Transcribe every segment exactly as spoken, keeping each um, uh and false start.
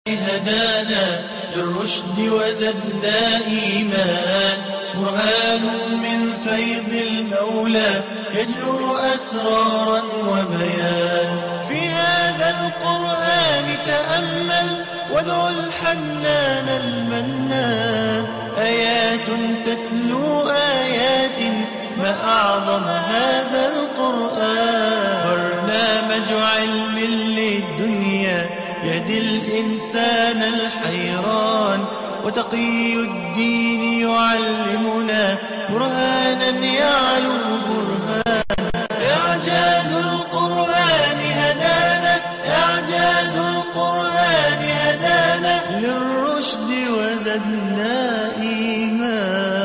هدانا للرشد وزدنا إيمان، برهان من فيض المولى يجلو أسرارا وبيان. في هذا القرآن تأمل وادع الحنان المنان، آيات تتلو آيات ما أعظم هذا القرآن. برنامج علم للدنيا يهدي الإنسان الحيران، وتقي الدين يعلمنا برهانا يعلو برهان. إعجاز القرآن هدانا، إعجاز القرآن هدانا للرشد وزدنا إيمان.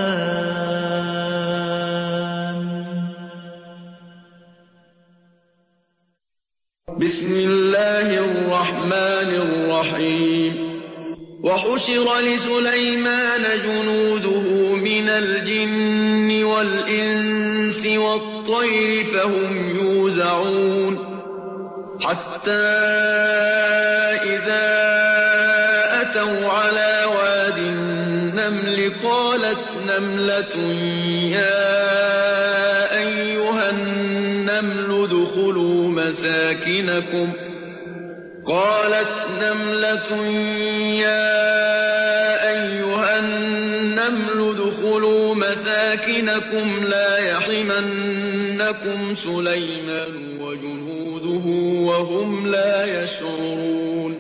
بسم الله الرحمن الرحيم. وحشر لسليمان جنوده من الجن والإنس والطير فهم يوزعون، حتى إذا أتوا على واد النمل قالت نملة يا أيها النمل ادخلوا مساكنكم قالت نملة يا أيها النمل ادخلوا مساكنكم لا يحطمنكم سليمان وجنوده وهم لا يشعرون.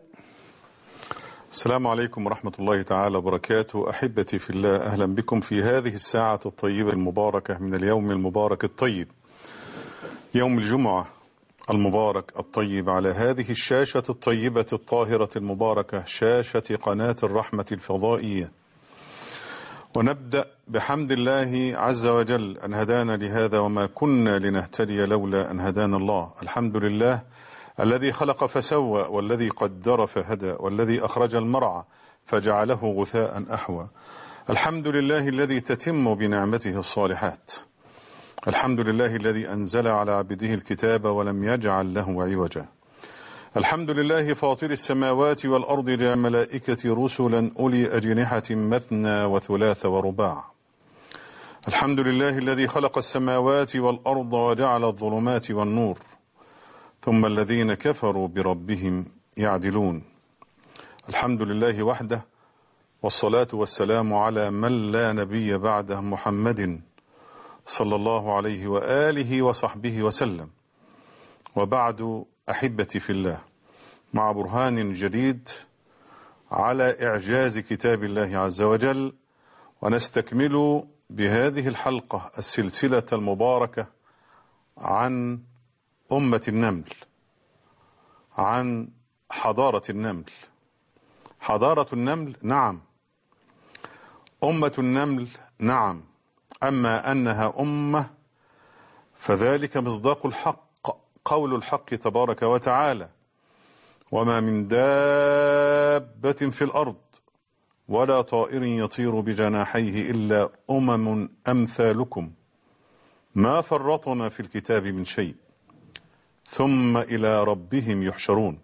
السلام عليكم ورحمة الله تعالى وبركاته. أحبتي في الله، أهلا بكم في هذه الساعة الطيبة المباركة من اليوم المبارك الطيب، يوم الجمعة المبارك الطيب، على هذه الشاشة الطيبة الطاهرة المباركة، شاشة قناة الرحمة الفضائية. ونبدأ بحمد الله عز وجل أن هدانا لهذا، وما كنا لنهتدي لولا أن هدانا الله. الحمد لله الذي خلق فسوى، والذي قدر فهدى، والذي أخرج المرعى فجعله غثاء أحوى. الحمد لله الذي تتم بنعمته الصالحات. الحمد لله الذي أنزل على عبده الكتاب ولم يجعل له عوجا. الحمد لله فاطر السماوات والأرض، للملائكة رسلا أولي أجنحة مثنى وثلاث ورباع. الحمد لله الذي خلق السماوات والأرض وجعل الظلمات والنور، ثم الذين كفروا بربهم يعدلون. الحمد لله وحده، والصلاة والسلام على من لا نبي بعده، محمد صلى الله عليه وآله وصحبه وسلم. وبعد، أحبتي في الله، مع برهان جديد على إعجاز كتاب الله عز وجل، ونستكمل بهذه الحلقة السلسلة المباركة عن أمة النمل، عن حضارة النمل. حضارة النمل نعم، أمة النمل نعم، أما أنها أمة فذلك مصداق الحق، قول الحق تبارك وتعالى: وما من دابة في الأرض ولا طائر يطير بجناحيه إلا أمم أمثالكم ما فرطنا في الكتاب من شيء ثم إلى ربهم يحشرون.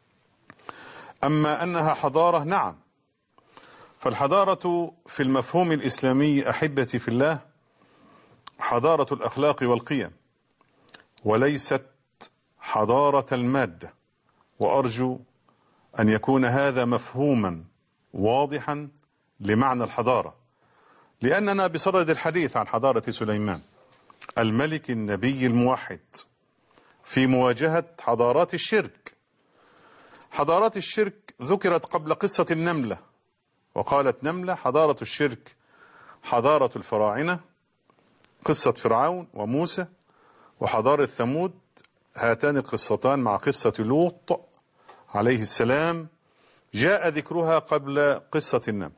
أما أنها حضارة نعم، فالحضارة في المفهوم الإسلامي أحبتي في الله حضارة الأخلاق والقيم، وليست حضارة المادة. وأرجو أن يكون هذا مفهوما واضحا لمعنى الحضارة، لأننا بصدد الحديث عن حضارة سليمان الملك النبي الموحد في مواجهة حضارات الشرك. حضارات الشرك ذكرت قبل قصة النملة، وقالت نملة حضارة الشرك حضارة الفراعنة، قصة فرعون وموسى، وحضارة ثمود، هاتان القصتان مع قصة لوط عليه السلام جاء ذكرها قبل قصة النمل.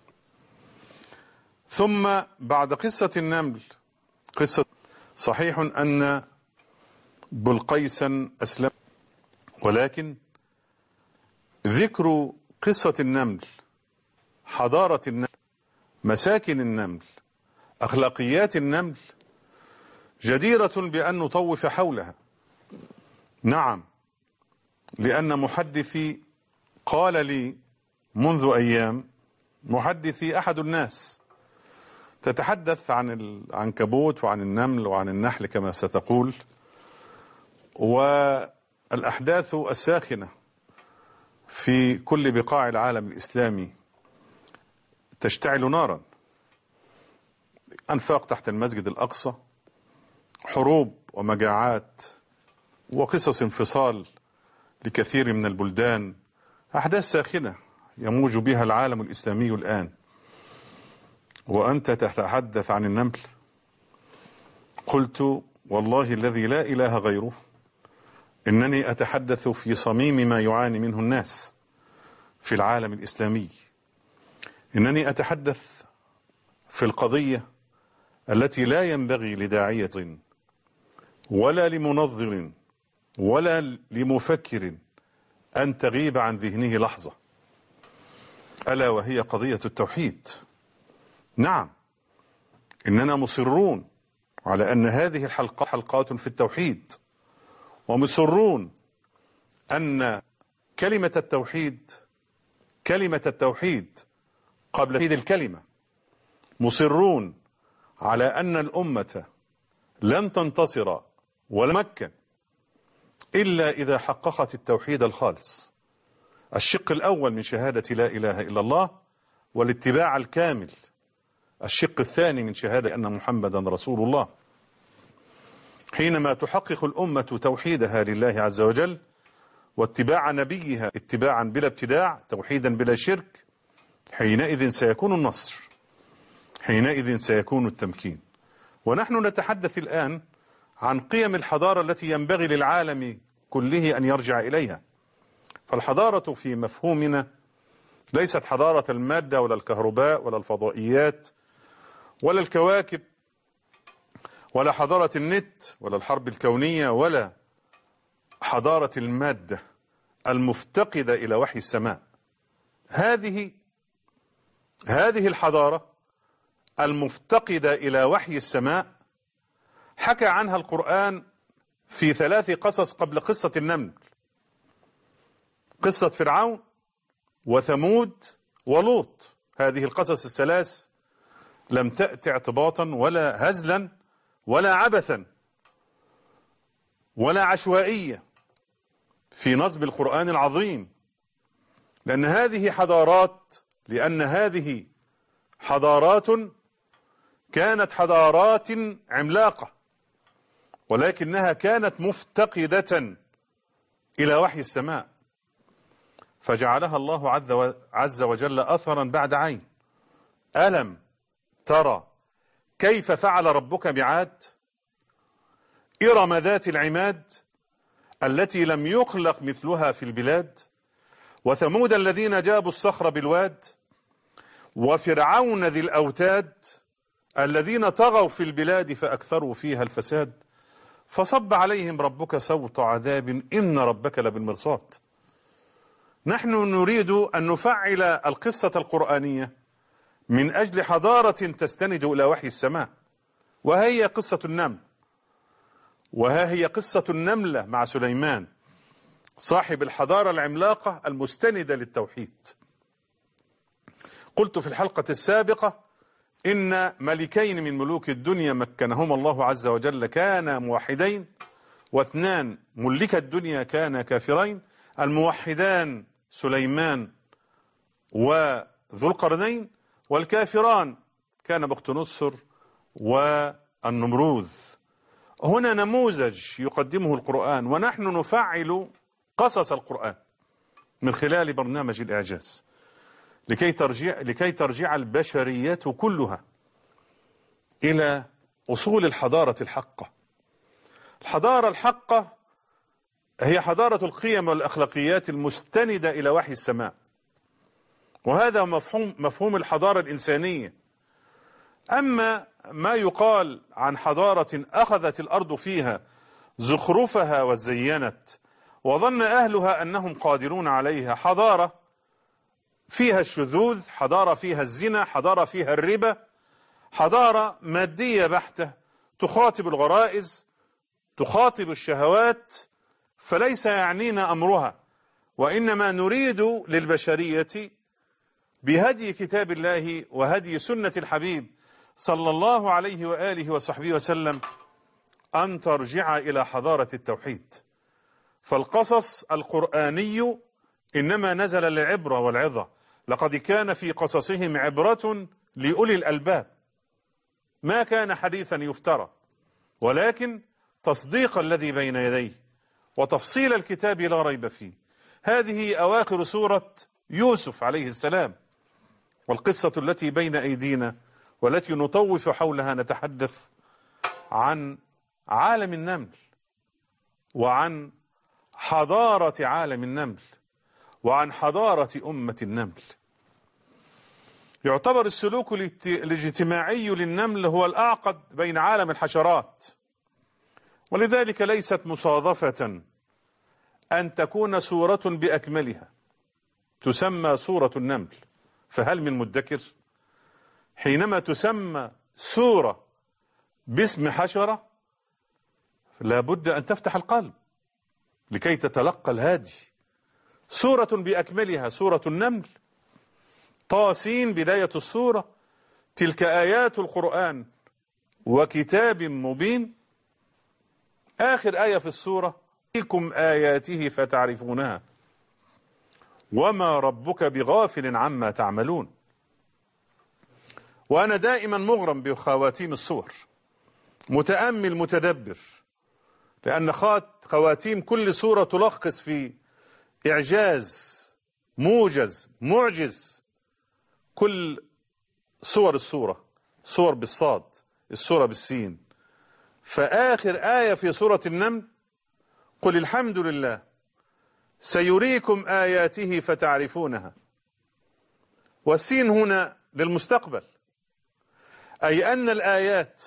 ثم بعد قصة النمل قصة، صحيح أن بلقيسا أسلم، ولكن ذكر قصة النمل، حضارة النمل، مساكن النمل، أخلاقيات النمل، جديرة بأن نطوف حولها. نعم، لأن محدثي قال لي منذ أيام محدثي أحد الناس تتحدث عن العنكبوت وعن النمل وعن النحل كما ستقول، والأحداث الساخنة في كل بقاع العالم الإسلامي تشتعل نارا، أنفاق تحت المسجد الأقصى، حروب ومجاعات وقصص انفصال لكثير من البلدان، أحداث ساخنة يموج بها العالم الإسلامي الآن، وأنت تتحدث عن النمل. قلت والله الذي لا إله غيره إنني أتحدث في صميم ما يعاني منه الناس في العالم الإسلامي، إنني أتحدث في القضية التي لا ينبغي لداعية ولا لمنظر ولا لمفكر أن تغيب عن ذهنه لحظة، ألا وهي قضية التوحيد. نعم، إننا مصرون على أن هذه الحلقات حلقات في التوحيد، ومصرون أن كلمة التوحيد كلمة التوحيد قبل توحيد الكلمة، مصرون على أن الأمة لن تنتصر ولا تمكن إلا إذا حققت التوحيد الخالص، الشق الأول من شهادة لا إله إلا الله والاتباع الكامل، الشق الثاني من شهادة أن محمدا رسول الله. حينما تحقق الأمة توحيدها لله عز وجل واتباع نبيها اتباعا بلا ابتداع، توحيدا بلا شرك، حينئذ سيكون النصر، حينئذ سيكون التمكين. ونحن نتحدث الآن عن قيم الحضارة التي ينبغي للعالم كله أن يرجع إليها. فالحضارة في مفهومنا ليست حضارة المادة ولا الكهرباء ولا الفضائيات ولا الكواكب ولا حضارة النت ولا الحرب الكونية ولا حضارة المادة المفتقدة إلى وحي السماء. هذه هذه الحضارة المفتقدة إلى وحي السماء حكى عنها القرآن في ثلاث قصص قبل قصة النمل: قصة فرعون وثمود ولوط. هذه القصص الثلاث لم تأتي اعتباطا ولا هزلا ولا عبثا ولا عشوائية في نصب القرآن العظيم، لأن هذه حضارات لأن هذه حضارات كانت حضارات عملاقة، ولكنها كانت مفتقدة إلى وحي السماء، فجعلها الله عز وجل أثرا بعد عين. ألم ترى كيف فعل ربك بعاد إرم ذات العماد التي لم يخلق مثلها في البلاد، وثمود الذين جابوا الصخر بالواد، وفرعون ذي الأوتاد الذين طغوا في البلاد فأكثروا فيها الفساد، فصب عليهم ربك سوط عذاب إن ربك لبالمرصاد. نحن نريد أن نفعل القصة القرآنية من أجل حضارة تستند إلى وحي السماء، وهي قصة النمل، وها هي قصة النملة مع سليمان صاحب الحضارة العملاقة المستندة للتوحيد. قلت في الحلقة السابقة إن ملكين من ملوك الدنيا مكنهما الله عز وجل كانا موحدين، واثنان ملك الدنيا كانا كافرين. الموحدان سليمان وذو القرنين، والكافران كان بختنصر والنمروذ. هنا نموذج يقدمه القرآن، ونحن نفعل قصص القرآن من خلال برنامج الإعجاز لكي ترجع, لكي ترجع البشرية كلها إلى أصول الحضارة الحقة. الحضارة الحقة هي حضارة القيم والأخلاقيات المستندة إلى وحي السماء، وهذا مفهوم, مفهوم الحضارة الإنسانية. أما ما يقال عن حضارة أخذت الأرض فيها زخرفها وزينت وظن أهلها أنهم قادرون عليها، حضارة فيها الشذوذ، حضارة فيها الزنا، حضارة فيها الربا، حضارة مادية بحتة تخاطب الغرائز، تخاطب الشهوات، فليس يعنينا أمرها وإنما نريد للبشرية بهدي كتاب الله وهدي سنة الحبيب صلى الله عليه وآله وصحبه وسلم أن ترجع إلى حضارة التوحيد. فالقصص القرآني إنما نزل للعبرة والعظة، لقد كان في قصصهم عبرة لأولي الألباب، ما كان حديثا يفترى، ولكن تصديق الذي بين يديه وتفصيل الكتاب لا ريب فيه. هذه أواخر سورة يوسف عليه السلام، والقصة التي بين أيدينا والتي نطوف حولها نتحدث عن عالم النمل، وعن حضارة عالم النمل، وعن حضارة أمة النمل. يعتبر السلوك الاجتماعي للنمل هو الأعقد بين عالم الحشرات، ولذلك ليست مصادفة أن تكون سورة بأكملها تسمى سورة النمل. فهل من مدكر؟ حينما تسمى سورة باسم حشرة لابد أن تفتح القلب لكي تتلقى الهادي. سورة بأكملها سورة النمل، طاسين بداية السورة، تلك آيات القرآن وكتاب مبين. آخر آية في السورة فيكم آياته فتعرفونها وما ربك بغافل عما تعملون. وأنا دائما مغرم بخواتيم السور، متأمل متدبر، لأن خواتيم كل سورة تلخص في إعجاز موجز معجز كل صور السورة. صور بالصاد، السورة بالسين. فآخر آية في سورة النمل قل الحمد لله سيريكم آياته فتعرفونها، والسين هنا للمستقبل، أي أن الآيات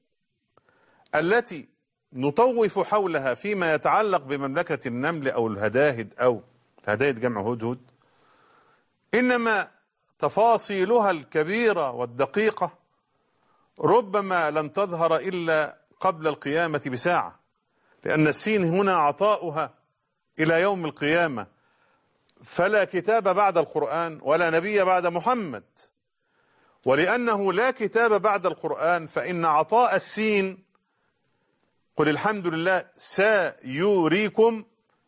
التي نطوف حولها فيما يتعلق بمملكة النمل أو الهداهد، أو الهداهد جمع هدهد، إنما تفاصيلها الكبيرة والدقيقة ربما لن تظهر إلا قبل القيامة بساعة، لأن السين هنا عطاؤها إلى يوم القيامة. فلا كتاب بعد القرآن ولا نبي بعد محمد، ولأنه لا كتاب بعد القرآن فإن عطاء السين قل الحمد لله سيريكم،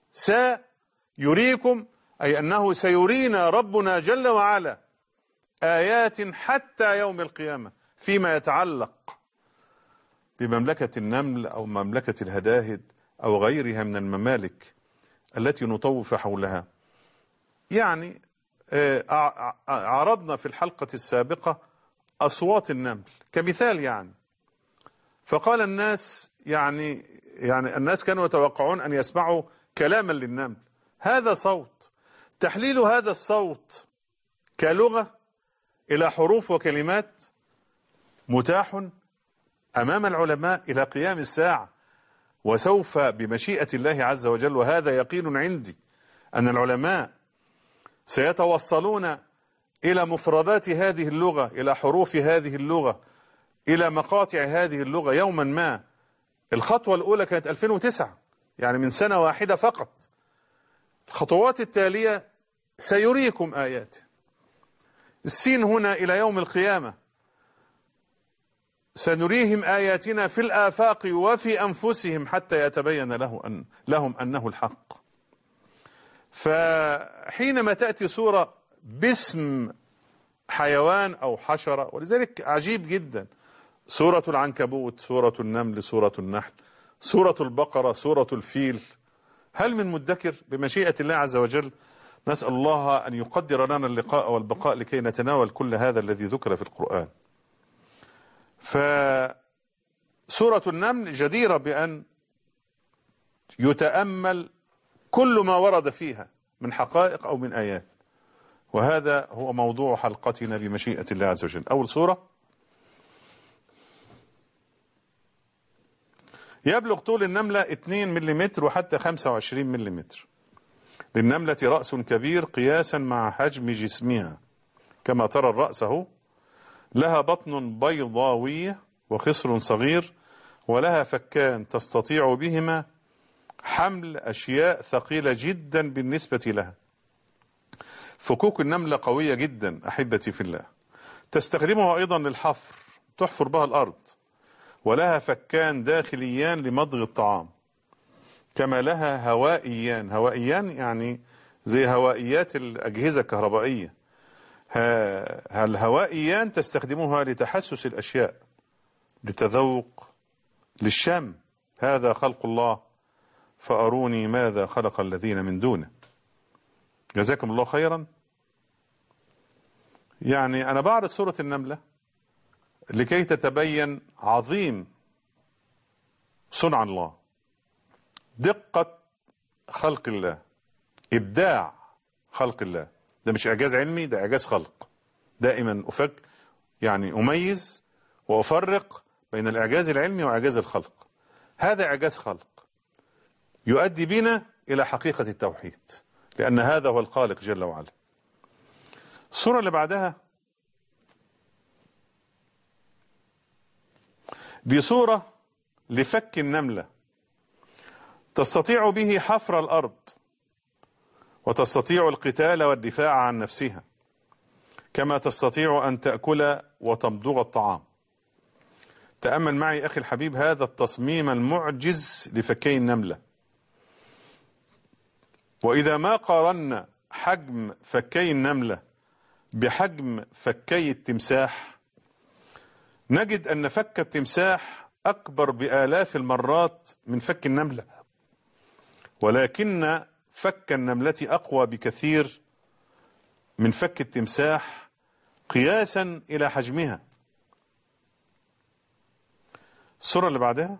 سيريكم أي أنه سيرينا ربنا جل وعلا آيات حتى يوم القيامة فيما يتعلق بمملكة النمل أو مملكة الهداهد أو غيرها من الممالك التي نطوف حولها. يعني عرضنا في الحلقة السابقة أصوات النمل كمثال، يعني فقال الناس يعني يعني الناس كانوا يتوقعون أن يسمعوا كلاما للنمل. هذا صوت، تحليل هذا الصوت كلغة إلى حروف وكلمات متاح أمام العلماء إلى قيام الساعة، وسوف بمشيئة الله عز وجل، وهذا يقين عندي أن العلماء سيتوصلون إلى مفردات هذه اللغة، إلى حروف هذه اللغة، إلى مقاطع هذه اللغة يوما ما. الخطوة الأولى كانت ألفين وتسعة، يعني من سنة واحدة فقط. الخطوات التالية سيريكم آيات. السين هنا إلى يوم القيامة، سنريهم آياتنا في الآفاق وفي أنفسهم حتى يتبين له أن لهم أنه الحق. فحينما تأتي سورة باسم حيوان أو حشرة، ولذلك عجيب جدا سورة العنكبوت، سورة النمل، سورة النحل، سورة البقرة، سورة الفيل، هل من مدكر؟ بمشيئة الله عز وجل نسأل الله أن يقدر لنا اللقاء والبقاء لكي نتناول كل هذا الذي ذكر في القرآن. فسورة النمل جديرة بأن يتأمل كل ما ورد فيها من حقائق أو من آيات، وهذا هو موضوع حلقتنا بمشيئة الله عز وجل. أول سورة، يبلغ طول النملة اثنين ملم وحتى خمسة وعشرين ملم. للنملة رأس كبير قياسا مع حجم جسمها كما ترى الرأس اهو. لها بطن بيضاوية وخصر صغير، ولها فكان تستطيع بهما حمل أشياء ثقيلة جدا بالنسبة لها. فكوك النملة قوية جدا أحبتي في الله، تستخدمها أيضا للحفر، تحفر بها الأرض، ولها فكان داخليان لمضغ الطعام، كما لها هوائيان. هوائيان يعني زي هوائيات الأجهزة الكهربائية. الهوائيان تستخدمها لتحسس الأشياء، لتذوق، للشم. هذا خلق الله فأروني ماذا خلق الذين من دونه. جزاكم الله خيرا. يعني أنا بعرض سورة النملة لكي تتبين عظيم صنع الله، دقة خلق الله، إبداع خلق الله. ده مش إعجاز علمي، ده إعجاز خلق. دائما أفك يعني أميز وأفرق بين الإعجاز العلمي وإعجاز الخلق. هذا إعجاز خلق يؤدي بنا إلى حقيقة التوحيد، لأن هذا هو الخالق جل وعلا. الصورة اللي بعدها دي صورة لفك النملة، تستطيع به حفر الأرض، وتستطيع القتال والدفاع عن نفسها، كما تستطيع أن تأكل وتمضغ الطعام. تأمل معي أخي الحبيب هذا التصميم المعجز لفكي النملة. وإذا ما قارنا حجم فكي النملة بحجم فكي التمساح، نجد أن فك التمساح أكبر بآلاف المرات من فك النملة، ولكن فك النملة أقوى بكثير من فك التمساح قياسا إلى حجمها. الصورة اللي بعدها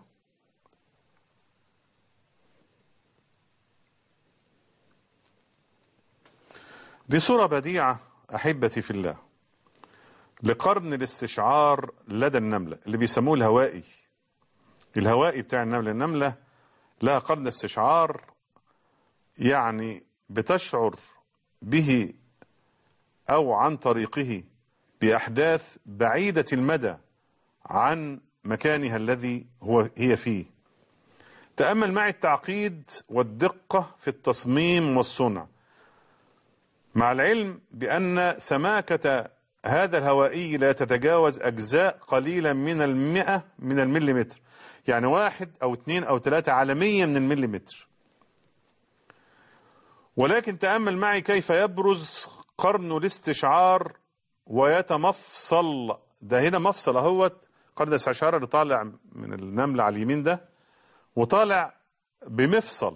دي صورة بديعة أحبتي في الله لقرن الاستشعار لدى النملة اللي بيسموه الهوائي. الهوائي بتاع النملة، النملة لها قرن استشعار، يعني بتشعر به أو عن طريقه بأحداث بعيدة المدى عن مكانها الذي هو هي فيه. تأمل معي التعقيد والدقة في التصميم والصنع، مع العلم بأن سماكة هذا الهوائي لا تتجاوز أجزاء قليلة من المئة من المليمتر، يعني واحد أو اثنين أو ثلاثة على مية من المليمتر. ولكن تأمل معي كيف يبرز قرن الاستشعار ويتمفصل. ده هنا مفصل اهوت، قرن الاستشعار اللي طالع من النملة على اليمين ده وطالع بمفصل.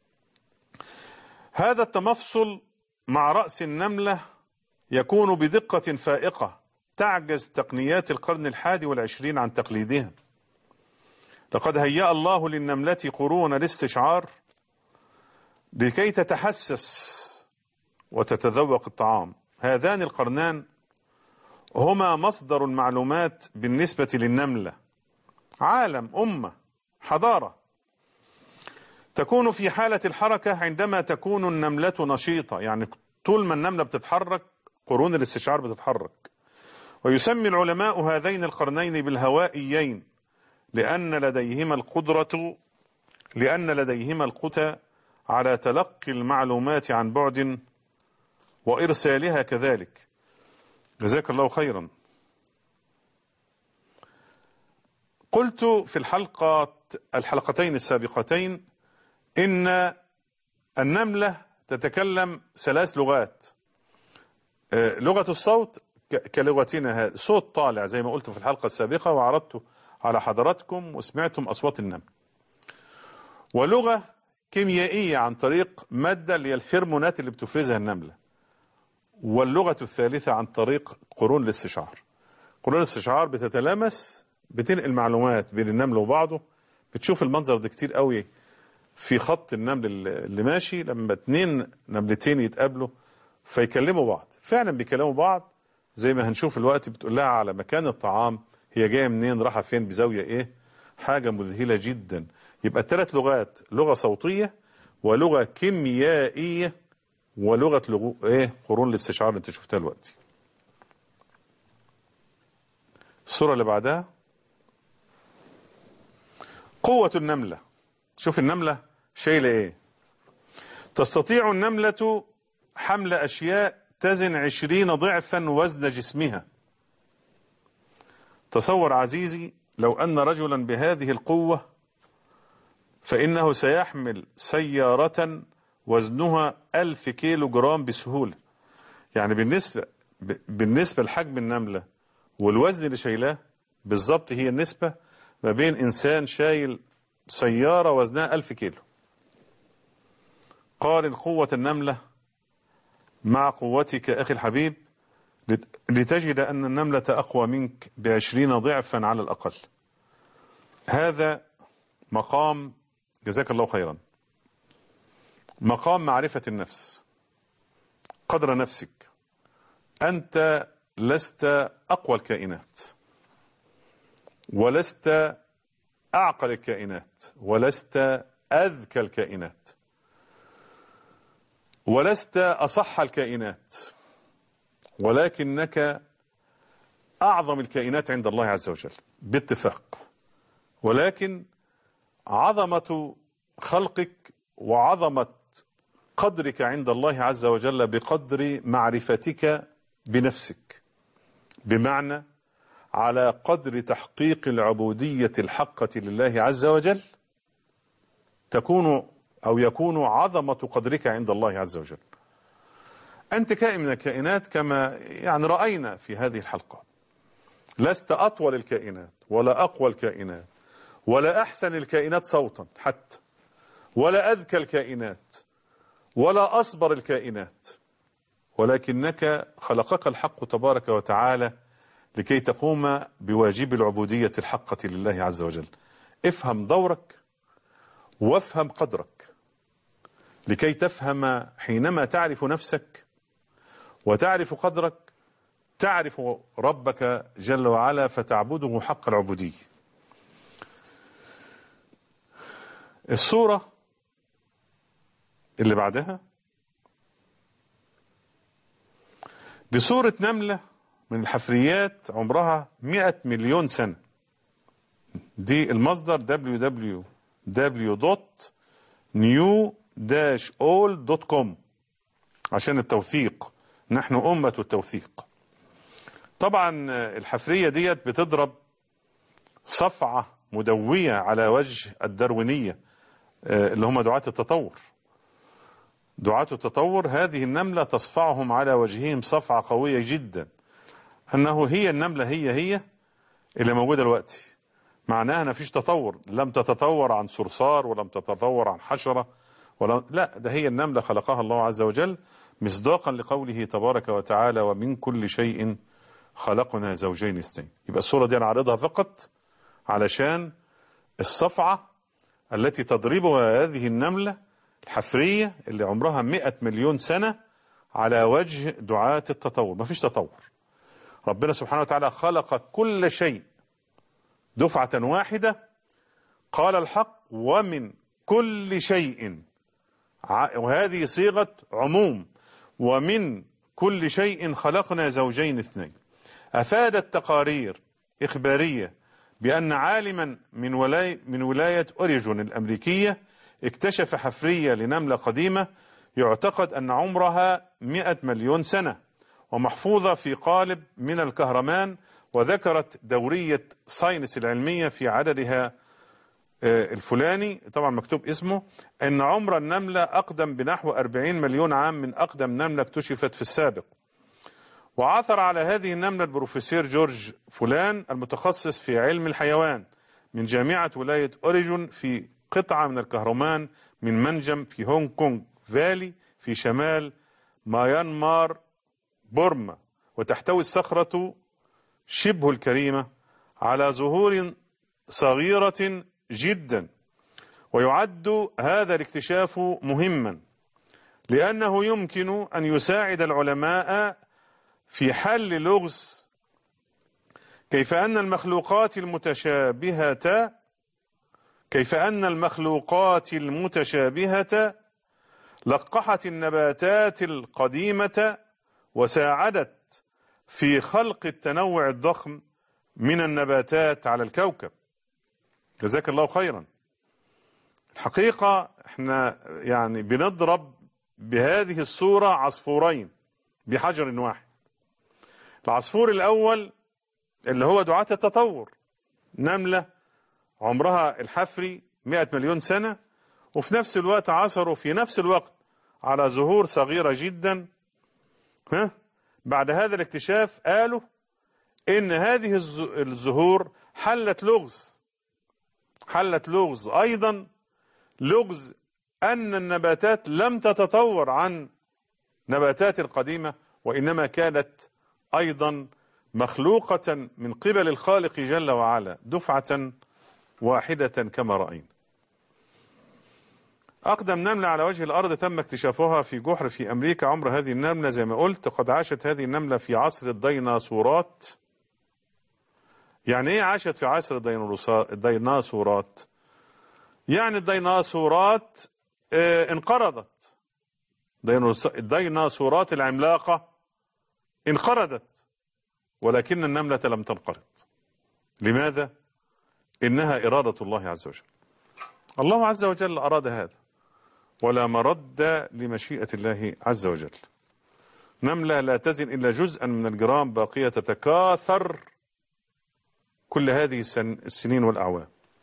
هذا التمفصل مع رأس النملة يكون بدقة فائقة تعجز تقنيات القرن الحادي والعشرين عن تقليدها. لقد هيأ الله للنملة قرون الاستشعار لكي تتحسس وتتذوق الطعام. هذان القرنان هما مصدر المعلومات بالنسبة للنملة، عالم، أمة، حضارة. تكون في حالة الحركة عندما تكون النملة نشيطة، يعني طول ما النملة بتتحرك قرون الاستشعار بتتحرك. ويسمي العلماء هذين القرنين بالهوائيين لأن لديهما القدرة لأن لديهما القدرة على تلقي المعلومات عن بعد وإرسالها كذلك. جزاك الله خيرا. قلت في الحلقة الحلقتين السابقتين إن النملة تتكلم ثلاث لغات. لغة الصوت كلغتنا هذا، صوت طالع زي ما قلت في الحلقة السابقة وعرضته على حضراتكم وسمعتم أصوات النمل. ولغة كيميائية عن طريق مادة اللي هي الفيرمونات اللي بتفرزها النملة. واللغة الثالثة عن طريق قرون الاستشعار. قرون الاستشعار بتتلامس، بتنقل معلومات بين النمل وبعضه. بتشوف المنظر ده كتير قوي في خط النمل اللي ماشي، لما اتنين نملتين يتقابلوا فيكلموا بعض، فعلا بيكلموا بعض زي ما هنشوف الوقت. بتقول لها على مكان الطعام، هي جايه منين، رايحه فين، بزاويه ايه. حاجه مذهله جدا. يبقى الثلاث لغات، لغه صوتيه ولغه كيميائيه ولغه لغو ايه قرون الاستشعار اللي انت شفتها دلوقتي. الصوره اللي بعدها قوه النمله. شوف النمله شايلة ايه؟ تستطيع النملة حمل أشياء تزن عشرين ضعفا وزن جسمها. تصور عزيزي لو أن رجلا بهذه القوة فإنه سيحمل سيارة وزنها ألف كيلو جرام بسهولة. يعني بالنسبة بالنسبة لحجم النملة والوزن اللي شايلاه بالظبط هي النسبة ما بين إنسان شايل سيارة وزنها ألف كيلو. قارن قوة النملة مع قوتك أخي الحبيب لتجد أن النملة أقوى منك بعشرين ضعفا على الأقل. هذا مقام، جزاك الله خيرا، مقام معرفة النفس، قدر نفسك. أنت لست أقوى الكائنات، ولست أعقل الكائنات، ولست أذكى الكائنات، ولست أصح الكائنات، ولكنك أعظم الكائنات عند الله عز وجل باتفاق. ولكن عظمة خلقك وعظمة قدرك عند الله عز وجل بقدر معرفتك بنفسك، بمعنى على قدر تحقيق العبودية الحقة لله عز وجل تكون أو يكون عظمة قدرك عند الله عز وجل. أنت كائن من الكائنات كما يعني رأينا في هذه الحلقة. لست أطول الكائنات ولا أقوى الكائنات ولا أحسن الكائنات صوتا حتى، ولا أذكى الكائنات ولا أصبر الكائنات، ولكنك خلقك الحق تبارك وتعالى لكي تقوم بواجب العبودية الحقة لله عز وجل. افهم دورك وافهم قدرك لكي تفهم حينما تعرف نفسك وتعرف قدرك تعرف ربك جل وعلا فتعبده حق العبودية. الصورة اللي بعدها بصورة نملة من الحفريات عمرها مئة مليون سنة. دي المصدر دبليو دبليو دبليو دوت نيو داش اول دوت كوم عشان التوثيق، نحن أمة التوثيق. طبعا الحفرية ديت بتضرب صفعة مدوية على وجه الداروينية اللي هم دعاة التطور. دعاة التطور هذه النملة تصفعهم على وجههم صفعة قوية جدا، أنه هي النملة هي هي اللي موجودة دلوقتي. معناها ما فيش تطور، لم تتطور عن صرصار ولم تتطور عن حشرة ولا لا، ده هي النملة خلقها الله عز وجل مصداقا لقوله تبارك وتعالى ومن كل شيء خلقنا زوجين اثنين. يبقى الصورة دي نعرضها فقط علشان الصفعة التي تضربها هذه النملة الحفرية اللي عمرها مئة مليون سنة على وجه دعاة التطور. ما فيش تطور. ربنا سبحانه وتعالى خلق كل شيء دفعة واحدة. قال الحق ومن كل شيء، وهذه صيغة عموم، ومن كل شيء خلقنا زوجين اثنين. أفادت تقارير إخبارية بأن عالما من ولاية, من ولاية أوريجون الأمريكية اكتشف حفرية لنملة قديمة يعتقد أن عمرها مئة مليون سنة ومحفوظة في قالب من الكهرمان. وذكرت دورية ساينس العلمية في عددها الفلاني، طبعا مكتوب اسمه، أن عمر النملة أقدم بنحو أربعين مليون عام من أقدم نملة اكتشفت في السابق. وعثر على هذه النملة البروفيسور جورج فلان المتخصص في علم الحيوان من جامعة ولاية أوريجون في قطعة من الكهرمان من منجم في هونغ كونغ فالي في شمال مايانمار بورما. وتحتوي الصخرة شبه الكريمة على زهور صغيرة جدا. ويعد هذا الاكتشاف مهما لأنه يمكن أن يساعد العلماء في حل لغز كيف أن المخلوقات المتشابهة كيف أن المخلوقات المتشابهة لقحت النباتات القديمة وساعدت في خلق التنوع الضخم من النباتات على الكوكب. جزاك الله خيرا. الحقيقة احنا يعني بنضرب بهذه الصورة عصفورين بحجر واحد. العصفور الأول اللي هو دعاة التطور، نملة عمرها الحفري مئة مليون سنة، وفي نفس الوقت عثروا في نفس الوقت على زهور صغيرة جدا. ها بعد هذا الاكتشاف قالوا إن هذه الزهور حلت لغز حلت لغز أيضا لغز أن النباتات لم تتطور عن نباتات قديمة، وإنما كانت أيضا مخلوقة من قبل الخالق جل وعلا دفعة واحدة كما رأينا. أقدم نملة على وجه الأرض تم اكتشافها في جحر في أمريكا. عمر هذه النملة زي ما قلت قد عاشت هذه النملة في عصر الديناصورات. يعني إيه عاشت في عصر الديناصورات؟ يعني الديناصورات اه انقرضت، الديناصورات العملاقة انقرضت، ولكن النملة لم تنقرض. لماذا؟ إنها إرادة الله عز وجل. الله عز وجل أراد هذا، ولا مرد لمشيئة الله عز وجل. نملة لا تزن إلا جزءا من الجرام باقية تتكاثر كل هذه السنين والأعوام.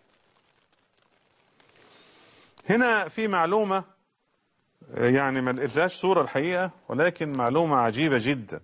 هنا في معلومة يعني ما لقيتلهاش صورة الحقيقة، ولكن معلومة عجيبة جدا.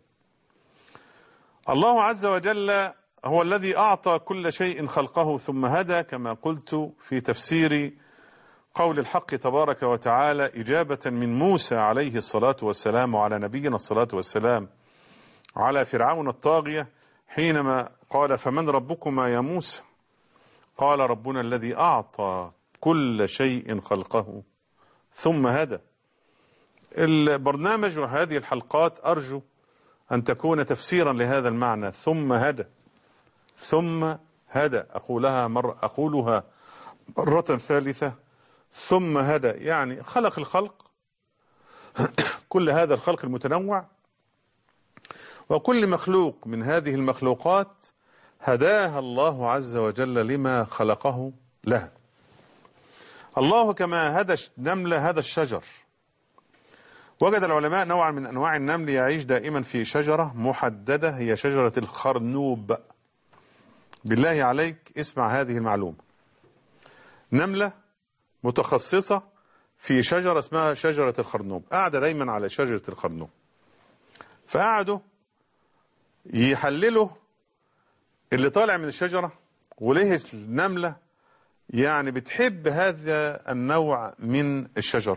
الله عز وجل هو الذي أعطى كل شيء خلقه ثم هدى، كما قلت في تفسير قول الحق تبارك وتعالى إجابة من موسى عليه الصلاة والسلام وعلى نبينا الصلاة والسلام على فرعون الطاغية حينما قال فمن ربكما يا موسى؟ قال ربنا الذي أعطى كل شيء خلقه ثم هدى. البرنامج وهذه الحلقات أرجو أن تكون تفسيرا لهذا المعنى، ثم هدى ثم هدى أقولها مرة أقولها مرة ثالثة، ثم هدى يعني خلق الخلق كل هذا الخلق المتنوع، وكل مخلوق من هذه المخلوقات هداها الله عز وجل لما خلقه لها. الله كما هدى النملة هدى الشجر. وجد العلماء نوعا من أنواع النمل يعيش دائما في شجرة محددة، هي شجرة الخرنوب. بالله عليك اسمع هذه المعلومة. نملة متخصصة في شجرة اسمها شجرة الخرنوب، قاعدة دايما على شجرة الخرنوب. فقعدوا يحللوا اللي طالع من الشجرة وليه النملة يعني بتحب هذا النوع من الشجر.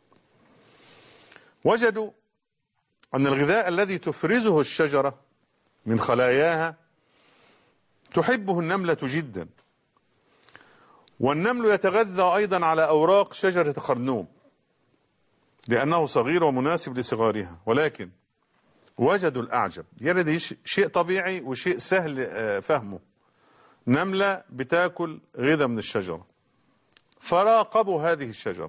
وجدوا أن الغذاء الذي تفرزه الشجرة من خلاياها تحبه النملة جدا، والنمل يتغذى أيضا على أوراق شجرة الخرنوب لأنه صغير ومناسب لصغارها. ولكن وجدوا الأعجب، يعني شيء طبيعي وشيء سهل فهمه، نملة بتاكل غذاء من الشجرة. فراقبوا هذه الشجرة،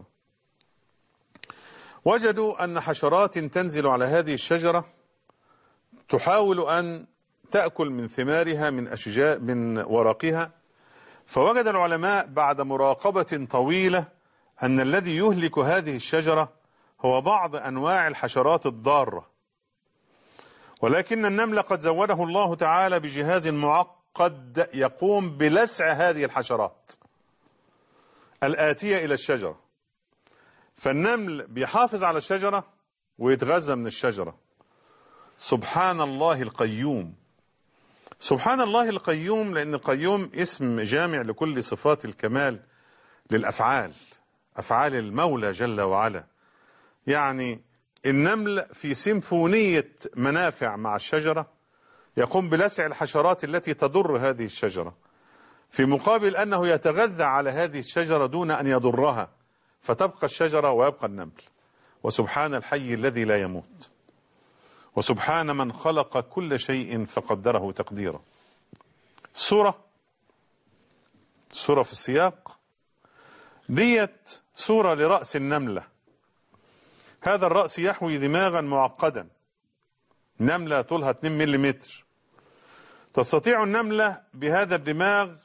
وجدوا أن حشرات تنزل على هذه الشجرة تحاول أن تأكل من ثمارها من أشجار من ورقها. فوجد العلماء بعد مراقبة طويلة أن الذي يهلك هذه الشجرة هو بعض أنواع الحشرات الضارة، ولكن النمل قد زوده الله تعالى بجهاز معقد يقوم بلسع هذه الحشرات الآتية إلى الشجرة. فالنمل بيحافظ على الشجرة ويتغذى من الشجرة. سبحان الله القيوم. سبحان الله القيوم، لأن القيوم اسم جامع لكل صفات الكمال للأفعال، أفعال المولى جل وعلا. يعني النمل في سيمفونية منافع مع الشجرة يقوم بلسع الحشرات التي تضر هذه الشجرة، في مقابل أنه يتغذى على هذه الشجرة دون أن يضرها، فتبقى الشجرة ويبقى النمل. وسبحان الحي الذي لا يموت، وسبحان من خلق كل شيء فقدره تقديرا. صورة صورة في السياق ديت صورة لرأس النملة. هذا الرأس يحوي دماغا معقدا، نملة طولها اثنين ملم. تستطيع النملة بهذا الدماغ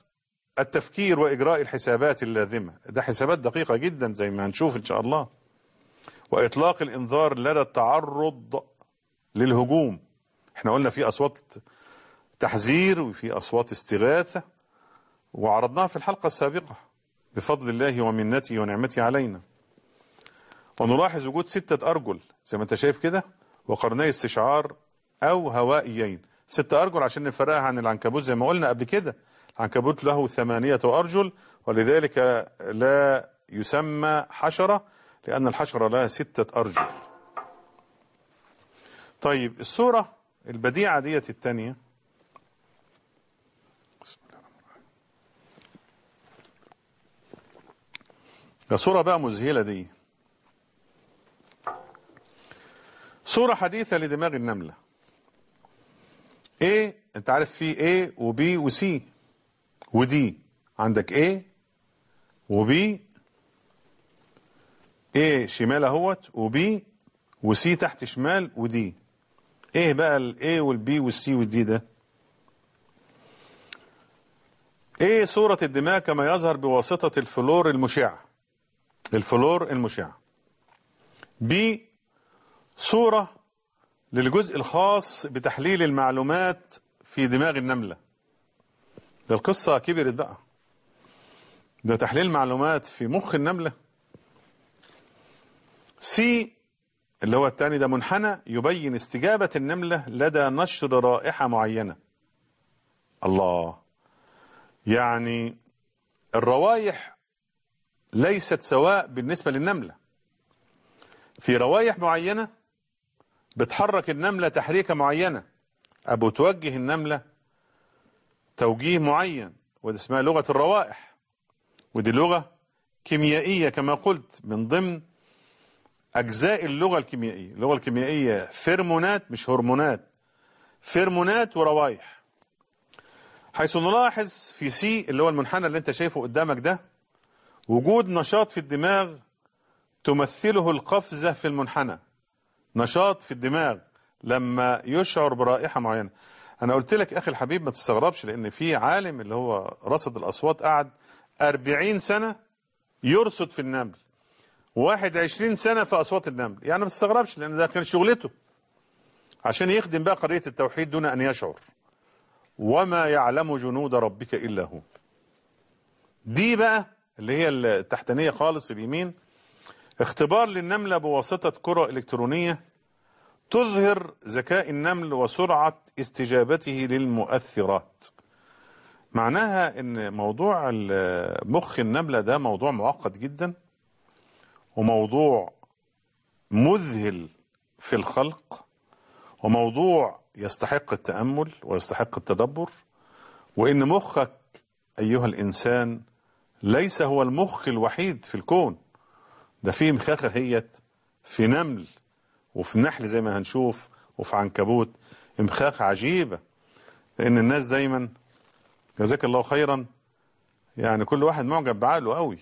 التفكير وإجراء الحسابات اللازمة، ده حسابات دقيقة جدا زي ما هنشوف إن شاء الله. وإطلاق الإنذار لدى التعرض للهجوم، احنا قلنا في أصوات تحذير وفي أصوات استغاثة وعرضناها في الحلقة السابقة بفضل الله ومنته ونعمته علينا. ونلاحظ وجود ستة أرجل زي ما انت شايف كده، وقرني استشعار أو هوائيين. ستة أرجل عشان نفرقها عن العنكبوت زي ما قلنا قبل كده، العنكبوت له ثمانية أرجل ولذلك لا يسمى حشرة، لأن الحشرة لها ستة أرجل. طيب الصورة البديعة ديت الثانية، الصورة بقى مذهلة دي، صورة حديثة لدماغ النملة. A انت عارف في A و B و C و D، عندك A و B، A شمال اهوت و B و C تحت شمال و D. ايه بقى ال A وال B وال C وال D ده؟ A صورة الدماغ كما يظهر بواسطة الفلور المشع، الفلور المشع. B صورة للجزء الخاص بتحليل المعلومات في دماغ النملة. ده القصة كبرت بقى، ده تحليل معلومات في مخ النملة. C اللي هو الثاني ده منحنى يبين استجابة النملة لدى نشر رائحة معينة. الله، يعني الروائح ليست سواء بالنسبة للنملة، في روائح معينة بتحرك النملة تحريكة معينة أو توجه النملة توجيه معين، وده اسمها لغة الروائح، ودي لغة كيميائية كما قلت من ضمن أجزاء اللغة الكيميائية. اللغة الكيميائية فيرمونات مش هرمونات، فيرمونات وروائح. حيث نلاحظ في سي اللي هو المنحنى اللي انت شايفه قدامك ده وجود نشاط في الدماغ تمثله القفزة في المنحنى، نشاط في الدماغ لما يشعر برائحة معينة. أنا قلت لك أخي الحبيب ما تستغربش، لأن في عالم اللي هو رصد الأصوات قعد أربعين سنة يرصد في النمل، واحد عشرين سنة في أصوات النمل، يعني ما تستغربش لأن ده كان شغلته عشان يخدم بقى قضية التوحيد دون أن يشعر. وما يعلم جنود ربك إلا هو. دي بقى اللي هي التحتانية خالص اليمين، اختبار للنملة بواسطة كرة إلكترونية تظهر ذكاء النمل وسرعة استجابته للمؤثرات. معناها ان موضوع مخ النملة ده موضوع معقد جدا وموضوع مذهل في الخلق وموضوع يستحق التأمل ويستحق التدبر، وان مخك ايها الانسان ليس هو المخ الوحيد في الكون، ده فيه مخاخة هيت في نمل وفي نحل زي ما هنشوف وفي عنكبوت، مخاخة عجيبة. لأن الناس دايما جزاك الله خيرا يعني كل واحد معجب بعقله قوي.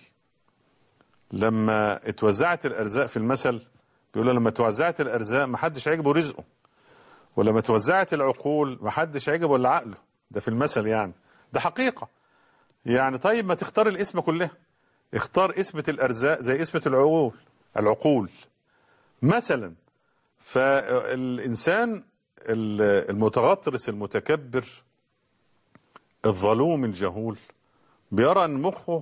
لما اتوزعت الأرزاق في المثل بيقولوا لما توزعت الأرزاق ما حدش عجبه رزقه، ولما توزعت العقول ما حدش عجبه إلا عقله، ده في المثل يعني، ده حقيقة يعني. طيب ما تختار الاسم كلها، اختار اسمة الأرزاق زي اسمة العقول العقول مثلا. فالإنسان المتغطرس المتكبر الظلوم الجهول بيرى أن مخه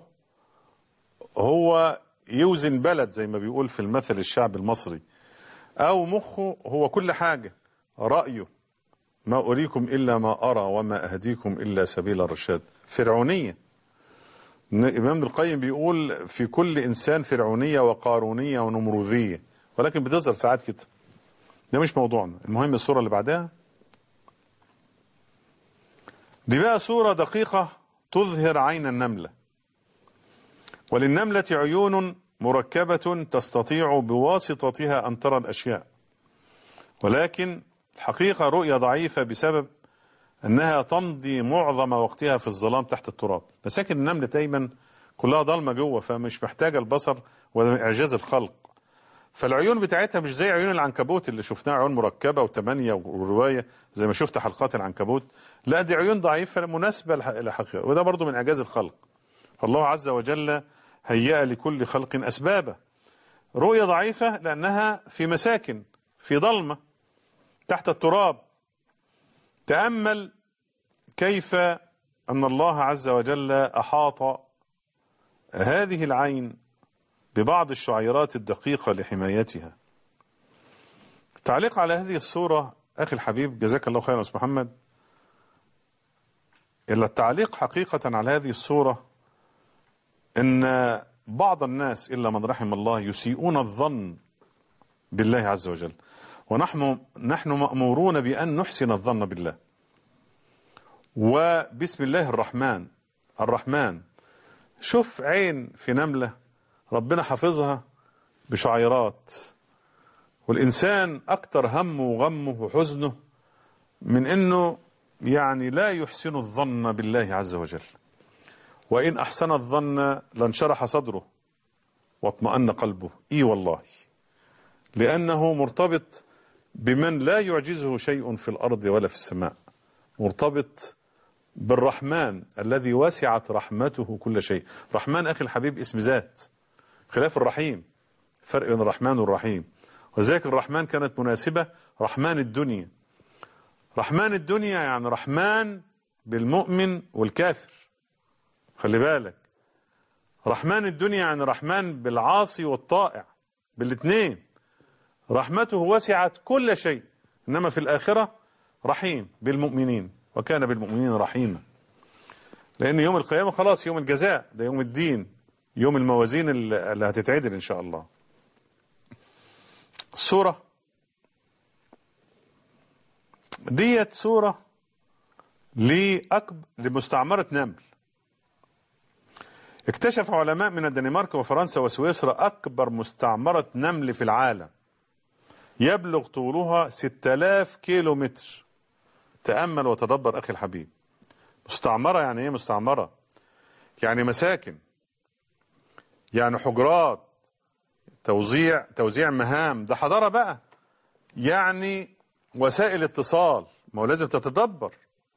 هو يوزن بلد زي ما بيقول في المثل الشعب المصري، أو مخه هو كل حاجة، رأيه ما أريكم إلا ما أرى وما أهديكم إلا سبيل الرشاد. فرعونية. الإمام القيم بيقول في كل إنسان فرعونية وقارونية ونمروذية، ولكن بتظهر ساعات كده. ده مش موضوعنا. المهم الصورة اللي بعدها دي بقى صورة دقيقة تظهر عين النملة. وللنملة عيون مركبة تستطيع بواسطتها أن ترى الأشياء، ولكن الحقيقة رؤية ضعيفة بسبب أنها تمضي معظم وقتها في الظلام تحت التراب. مساكن النملة دايما كلها ضلمة جوه، فمش محتاجة البصر ولا إعجاز الخلق. فالعيون بتاعتها مش زي عيون العنكبوت اللي شفناها عيون مركبة وتمانية ورواية زي ما شفت حلقات العنكبوت. لا، دي عيون ضعيفة مناسبة للحقيقة، وده برضو من إعجاز الخلق. فالله عز وجل هيأ لكل خلق أسبابه. رؤية ضعيفة لأنها في مساكن، في ظلمة، تحت التراب. تأمل كيف أن الله عز وجل أحاط هذه العين ببعض الشعيرات الدقيقة لحمايتها. تعليق على هذه الصورة أخي الحبيب جزاك الله خيرا يا أستاذ محمد. إلا التعليق حقيقة على هذه الصورة إن بعض الناس إلا من رحم الله يسيئون الظن بالله عز وجل، ونحن نحن مأمورون بأن نحسن الظن بالله. وبسم الله الرحمن الرحمن، شوف عين في نملة ربنا حافظها بشعيرات، والإنسان أكتر همه وغمه وحزنه من أنه يعني لا يحسن الظن بالله عز وجل. وإن أحسن الظن لانشرح صدره واطمأن قلبه. إي والله، لأنه مرتبط بمن لا يعجزه شيء في الأرض ولا في السماء، مرتبط بالرحمن الذي وسعت رحمته كل شيء. رحمن أخي الحبيب اسم ذات، خلاف الرحيم، فرق بين الرحمن والرحيم. وذلك الرحمن كانت مناسبة رحمن الدنيا. رحمن الدنيا يعني رحمن بالمؤمن والكافر، خلي بالك. رحمن الدنيا يعني رحمن بالعاصي والطائع، بالاثنين. رحمته وسعت كل شيء. إنما في الآخرة رحيم بالمؤمنين، وكان بالمؤمنين رحيما. لأن يوم القيامة خلاص يوم الجزاء، ده يوم الدين، يوم الموازين اللي هتتعدل إن شاء الله. الصورة ديت صورة لأكبر لمستعمرة نمل. اكتشف علماء من الدنمارك وفرنسا وسويسرا أكبر مستعمرة نمل في العالم، يبلغ طولها ستة آلاف كيلو متر. تأمل وتدبر أخي الحبيب. مستعمرة يعني إيه مستعمرة؟ يعني مساكن، يعني حجرات، توزيع توزيع مهام، ده حضارة بقى. يعني وسائل اتصال، ما هو لازم تتدبر.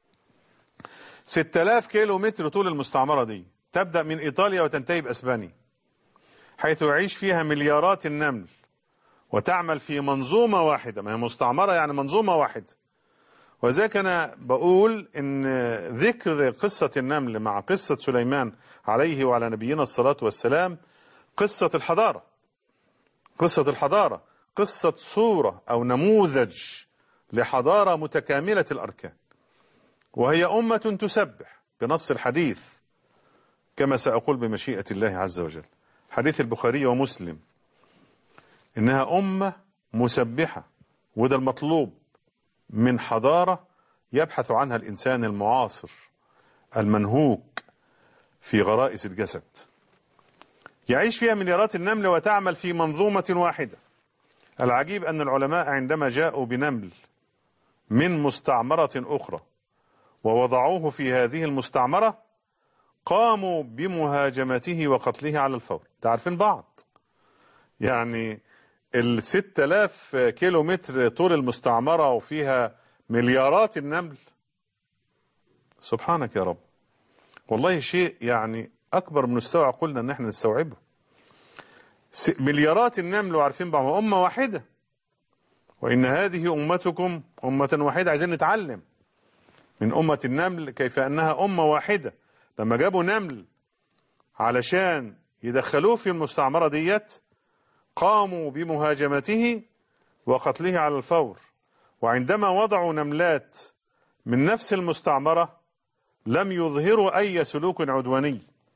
ستة آلاف كيلو متر طول المستعمرة دي، تبدأ من إيطاليا وتنتهي بأسبانيا، حيث يعيش فيها مليارات النمل وتعمل في منظومة واحدة. ما هي مستعمرة يعني منظومة واحدة. وذلك أنا بقول إن ذكر قصة النمل مع قصة سليمان عليه وعلى نبينا الصلاة والسلام قصة الحضارة، قصة الحضارة، قصة صورة أو نموذج لحضارة متكاملة الأركان، وهي أمة تسبح بنص الحديث كما سأقول بمشيئة الله عز وجل. حديث البخاري ومسلم، إنها أمة مسبحة، وده المطلوب من حضارة يبحث عنها الإنسان المعاصر المنهوك في غرائز الجسد. يعيش فيها مليارات النمل وتعمل في منظومة واحدة. العجيب أن العلماء عندما جاءوا بنمل من مستعمرة أخرى ووضعوه في هذه المستعمرة قاموا بمهاجمته وقتله على الفور. تعرفين بعض يعني الستة آلاف كيلو متر طول المستعمرة وفيها مليارات النمل. سبحانك يا رب، والله شيء يعني أكبر من مستوى عقولنا أن احنا نستوعبه. مليارات النمل وعارفين بعض، أمة واحدة. وإن هذه أمتكم أمة واحدة. عايزين نتعلم من أمة النمل كيف أنها أمة واحدة. لما جابوا نمل علشان يدخلوه في المستعمرة ديت قاموا بمهاجمته وقتله على الفور. وعندما وضعوا نملات من نفس المستعمرة لم يظهروا أي سلوك عدواني.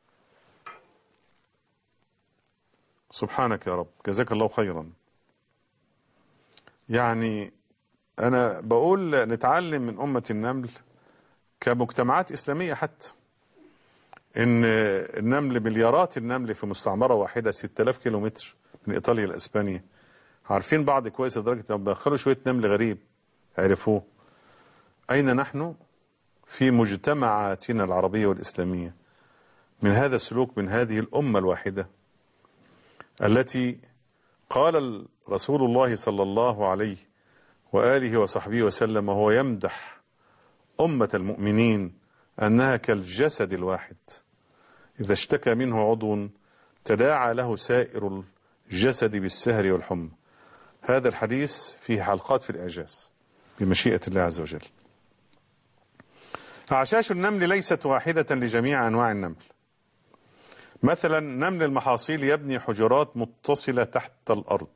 سبحانك يا رب، جزاك الله خيرا. يعني أنا بقول نتعلم من أمة النمل كمجتمعات إسلامية، حتى إن النمل مليارات النمل في مستعمرة واحدة ستة آلاف كيلو متر من إيطاليا لأسبانيا. عارفين بعض كويس لدرجة أن دخلوا شوية نمل غريب عرفوه. أين نحن في مجتمعاتنا العربية والإسلامية من هذا السلوك من هذه الأمة الواحدة التي قال رسول الله صلى الله عليه وآله وصحبه وسلم وهو يمدح أمة المؤمنين أنها كالجسد الواحد إذا اشتكى منه عضو تداعى له سائر الجسد بالسهر والحمى. هذا الحديث فيه حلقات في الإعجاز بمشيئة الله عز وجل. أعشاش النمل ليست واحدة لجميع أنواع النمل. مثلا نمل المحاصيل يبني حجرات متصلة تحت الأرض،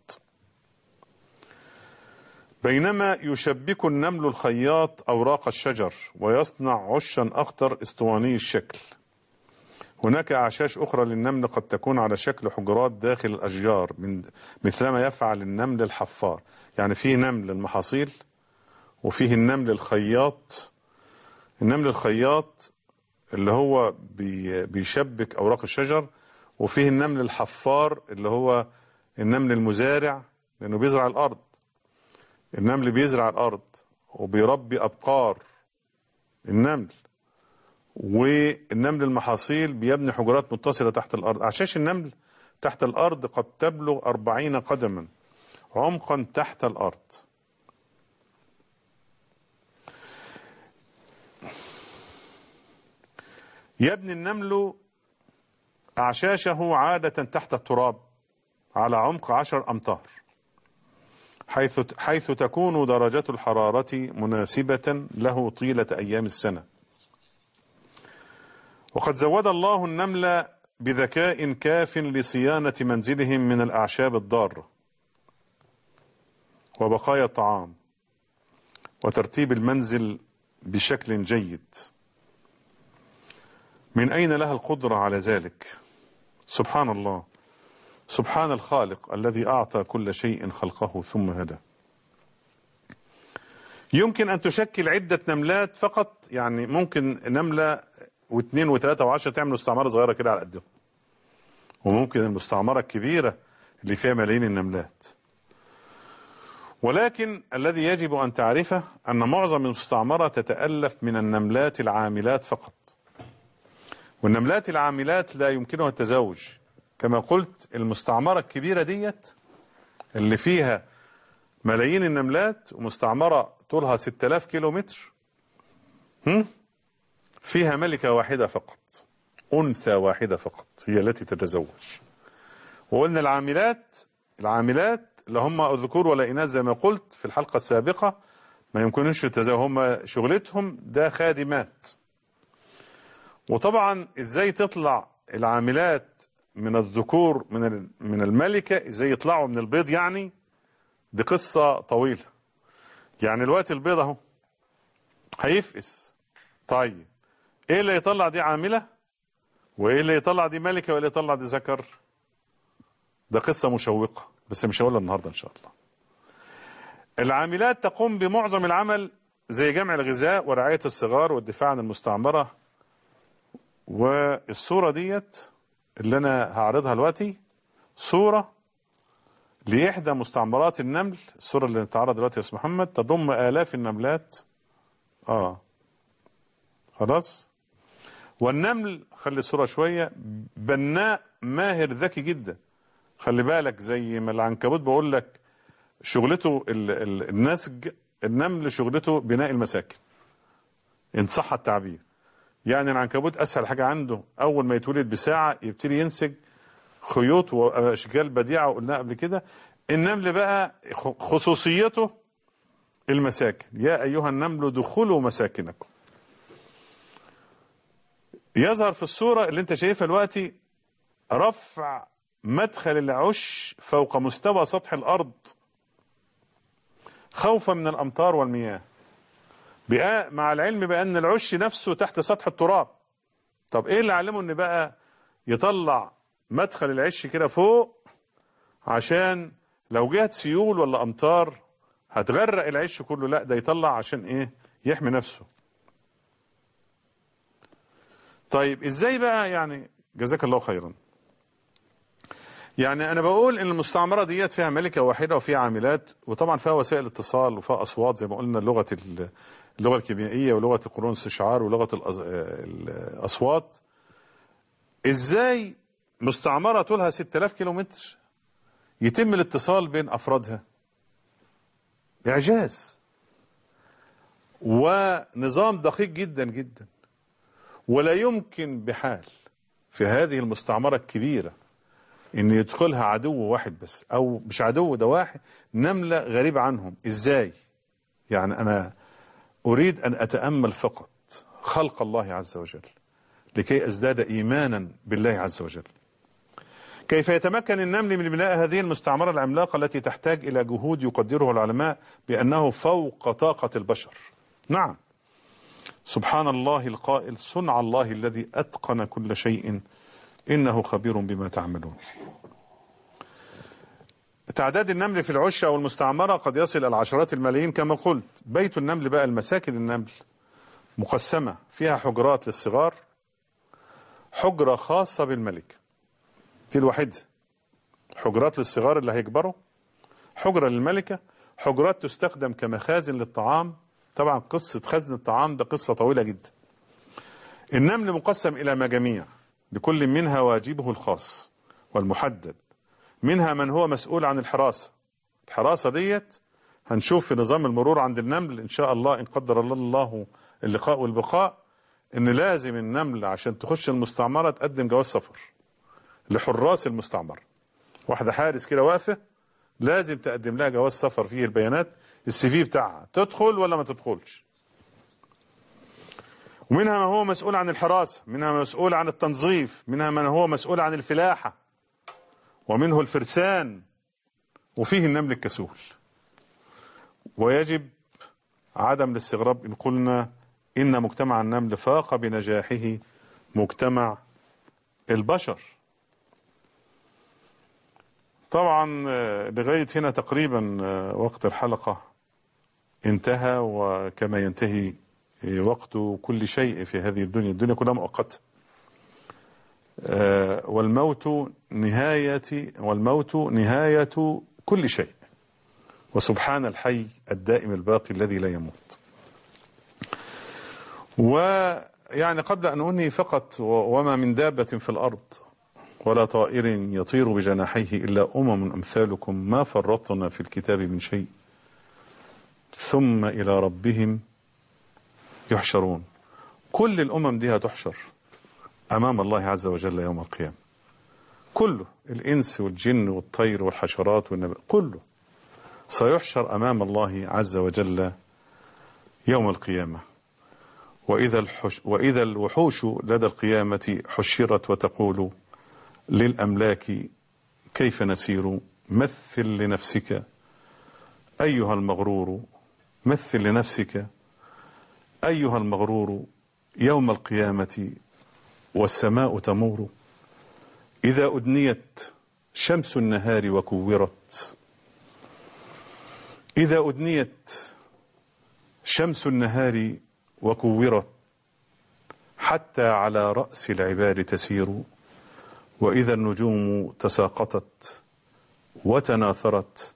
بينما يشبك النمل الخياط أوراق الشجر ويصنع عشا أخضر اسطواني الشكل. هناك أعشاش أخرى للنمل قد تكون على شكل حجرات داخل الأشجار من مثلما يفعل النمل الحفار. يعني فيه نمل المحاصيل وفيه النمل الخياط. النمل الخياط اللي هو بيشبك أوراق الشجر، وفيه النمل الحفار اللي هو النمل المزارع لأنه بيزرع الأرض. النمل بيزرع الأرض وبيربي أبقار النمل. والنمل المحاصيل بيبني حجرات متصلة تحت الأرض. أعشاش النمل تحت الأرض قد تبلغ أربعين قدما عمقا تحت الأرض. يبني النمل أعشاشه عادة تحت التراب على عمق عشر أمتار، حيث حيث تكون درجة الحرارة مناسبة له طيلة أيام السنة. وقد زود الله النمل بذكاء كاف لصيانة منزلهم من الأعشاب الضارة وبقايا الطعام وترتيب المنزل بشكل جيد. من أين لها القدرة على ذلك؟ سبحان الله، سبحان الخالق الذي أعطى كل شيء خلقه ثم هدى. يمكن أن تشكل عدة نملات فقط، يعني ممكن نملة واثنين وثلاثة وعشرة تعمل مستعمرة صغيرة كده على قدهم، وممكن المستعمرة الكبيرة اللي فيها ملايين النملات. ولكن الذي يجب أن تعرفه أن معظم المستعمرة تتألف من النملات العاملات فقط، والنملات العاملات لا يمكنها التزاوج. كما قلت المستعمرة الكبيرة ديت اللي فيها ملايين النملات ومستعمرة طولها ستة آلاف كيلو متر فيها ملكة واحدة فقط، أنثى واحدة فقط هي التي تتزوج. وقلنا العاملات العاملات اللي هم الذكور ولا إناث زي ما قلت في الحلقة السابقة ما يمكنش التزاوج، هم شغلتهم ده خادمات. وطبعا ازاي تطلع العاملات من الذكور من من الملكة، ازاي يطلعوا من البيض، يعني دي قصة طويلة. يعني الوقت البيض اهو هيفقس، طيب ايه اللي يطلع دي عاملة وايه اللي يطلع دي ملكة وايه اللي يطلع دي ذكر؟ ده قصة مشوقة بس مش هقولها النهاردة ان شاء الله. العاملات تقوم بمعظم العمل زي جمع الغذاء ورعاية الصغار والدفاع عن المستعمرة. والصورة ديت اللي انا هعرضها دلوقتي صورة لإحدى مستعمرات النمل. الصورة اللي نتعرض دلوقتي يا أستاذ محمد تضم آلاف النملات. اه خلاص. والنمل خلي الصورة شوية بناء ماهر ذكي جدا. خلي بالك زي ما العنكبوت بقول لك شغلته ال ال النسج، النمل شغلته بناء المساكن إن صح التعبير. يعني العنكبوت أسهل حاجة عنده أول ما يتولد بساعة يبتدي ينسج خيوط وأشكال بديعة وقلناها قبل كده. النمل بقى خصوصيته المساكن. يا أيها النمل ادخلوا مساكنكم. يظهر في الصورة اللي انت شايفها دلوقتي رفع مدخل العش فوق مستوى سطح الأرض خوفا من الأمطار والمياه، بقى مع العلم بأن العش نفسه تحت سطح التراب. طب ايه اللي علمه ان بقى يطلع مدخل العش كده فوق عشان لو جهت سيول ولا أمطار هتغرق العش كله؟ لا، ده يطلع عشان ايه؟ يحمي نفسه. طيب ازاي بقى؟ يعني جزاك الله خيرا. يعني انا بقول ان المستعمرة ديت فيها ملكة واحدة وفيها عاملات، وطبعا فيها وسائل اتصال وفيها اصوات زي ما قلنا، لغة اللغة الكيميائية ولغة القرون الاستشعار ولغة الاصوات. ازاي مستعمرة طولها ستة آلاف كيلو متر يتم الاتصال بين أفرادها. إعجاز ونظام دقيق جدا جدا، ولا يمكن بحال في هذه المستعمرة الكبيرة إن يدخلها عدو واحد بس، أو مش عدو، ده واحد، نملة غريبة عنهم. إزاي؟ يعني أنا أريد أن أتأمل فقط خلق الله عز وجل لكي أزداد إيمانا بالله عز وجل. كيف يتمكن النمل من بناء هذه المستعمرة العملاقة التي تحتاج إلى جهود يقدره العلماء بأنه فوق طاقة البشر؟ نعم، سبحان الله القائل: صنع الله الذي أتقن كل شيء إنه خبير بما تعملون. تعداد النمل في العشة أو المستعمرة قد يصل إلى عشرات الملايين كما قلت. بيت النمل بقى، المساكن النمل مقسمة، فيها حجرات للصغار، حجرة خاصة بالملك دي الوحيدة، حجرات للصغار اللي هيكبروا، حجرة للملكة، حجرات تستخدم كمخازن للطعام. طبعا قصة خزن الطعام ده قصة طويلة جدا. النمل مقسم إلى مجاميع، لكل منها واجبه الخاص والمحدد. منها من هو مسؤول عن الحراسة. الحراسة ديت هنشوف في نظام المرور عند النمل إن شاء الله، إن قدر الله الله اللقاء والبقاء، إن لازم النمل عشان تخش المستعمرة تقدم جواز سفر لحراس المستعمرة. واحدة حارس كده واقفة لازم تقدم لها جواز سفر فيه البيانات، السي في بتاعها، تدخل ولا ما تدخلش. ومنها من هو مسؤول عن الحراسة، منها من مسؤول عن التنظيف، منها من هو مسؤول عن الفلاحة، ومنه الفرسان، وفيه النمل الكسول. ويجب عدم الاستغراب إن قلنا إن مجتمع النمل فاق بنجاحه مجتمع البشر. طبعا لغاية هنا تقريبا وقت الحلقة انتهى، وكما ينتهي وقت كل شيء في هذه الدنيا، الدنيا كلها مؤقتة، والموت نهاية والموت نهاية كل شيء، وسبحان الحي الدائم الباقي الذي لا يموت. ويعني قبل أن أنهي فقط: وما من دابة في الأرض ولا طائر يطير بجناحيه إلا أمم أمثالكم ما فرطنا في الكتاب من شيء ثم إلى ربهم يحشرون. كل الأمم دي هتحشر أمام الله عز وجل يوم القيامة، كله، الإنس والجن والطير والحشرات والنبات، كله سيحشر أمام الله عز وجل يوم القيامة. وإذا, الحش وإذا الوحوش لدى القيامة حشرت وتقول للأملاك كيف نسير، مثل لنفسك أيها المغرور، مثل لنفسك أيها المغرور يوم القيامة والسماء تمور. إذا أدنيت شمس النهار وكورت، إذا أدنيت شمس النهار وكورت حتى على رأس العباد تسير. وإذا النجوم تساقطت وتناثرت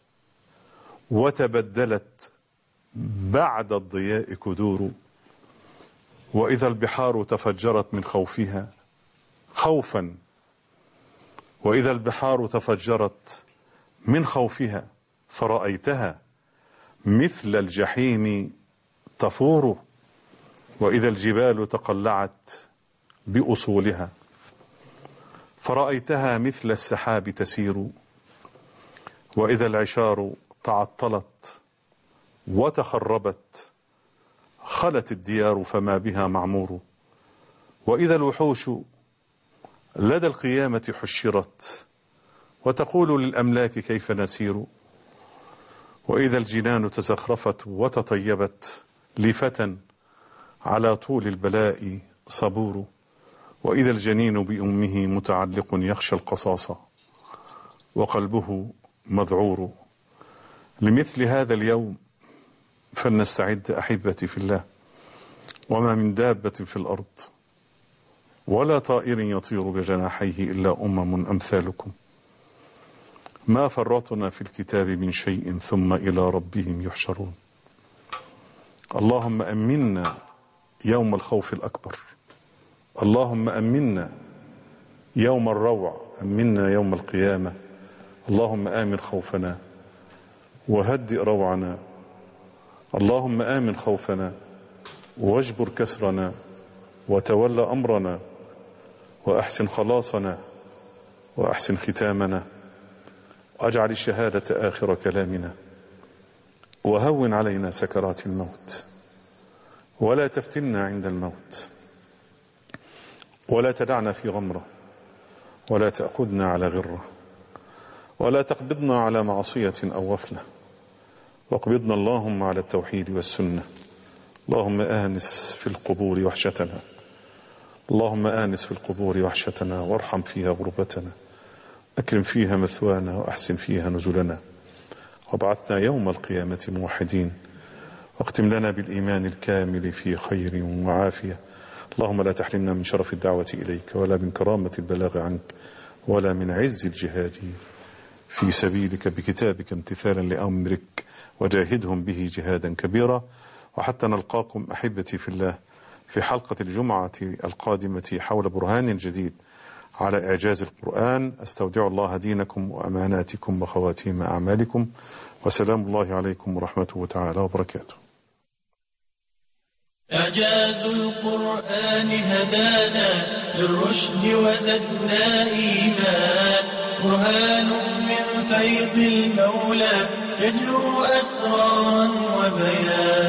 وتبدلت بعد الضياء كدور. وإذا البحار تفجرت من خوفها خوفا وإذا البحار تفجرت من خوفها فرأيتها مثل الجحيم تفور. وإذا الجبال تقلعت بأصولها فرأيتها مثل السحاب تسير. وإذا العشار تعطلت وتخربت خلت الديار فما بها معمور. وإذا الوحوش لدى القيامة حشرت وتقول للأملاك كيف نسير. وإذا الجنان تزخرفت وتطيبت لفتى على طول البلاء صبور. وإذا الجنين بأمه متعلق يخشى القصاص وقلبه مذعور. لمثل هذا اليوم فلنستعد أحبتي في الله. وما من دابة في الأرض ولا طائر يطير بجناحيه إلا أمم أمثالكم ما فرطنا في الكتاب من شيء ثم إلى ربهم يحشرون. اللهم أمنا يوم الخوف الأكبر، اللهم أمنا يوم الروع، أمنا يوم القيامة، اللهم آمن خوفنا وهدئ روعنا، اللهم آمن خوفنا واجبر كسرنا وتول أمرنا وأحسن خلاصنا وأحسن ختامنا، واجعل الشهادة آخر كلامنا، وهون علينا سكرات الموت، ولا تفتنا عند الموت، ولا تدعنا في غمرة، ولا تأخذنا على غرة، ولا تقبضنا على معصية أو غفلة، واقبضنا اللهم على التوحيد والسنة. اللهم آنس في القبور وحشتنا، اللهم آنس في القبور وحشتنا، وارحم فيها غربتنا، أكرم فيها مثوانا، وأحسن فيها نزلنا، وابعثنا يوم القيامة موحدين، واختم لنا بالإيمان الكامل في خير وعافية. اللهم لا تحرمنا من شرف الدعوة إليك، ولا من كرامة البلاغ عنك، ولا من عز الجهاد في سبيلك بكتابك امتثالا لأمرك، وجاهدهم به جهادا كبيرا. وحتى نلقاكم أحبتي في الله في حلقة الجمعة القادمة حول برهان جديد على إعجاز القرآن، أستودع الله دينكم وأماناتكم وخواتيم أعمالكم، وسلام الله عليكم ورحمته تعالى وبركاته. إعجاز القرآن هدانا للرشد وزدنا إيمان، برهان من فيض المولى يجلو أسرارا وبيان.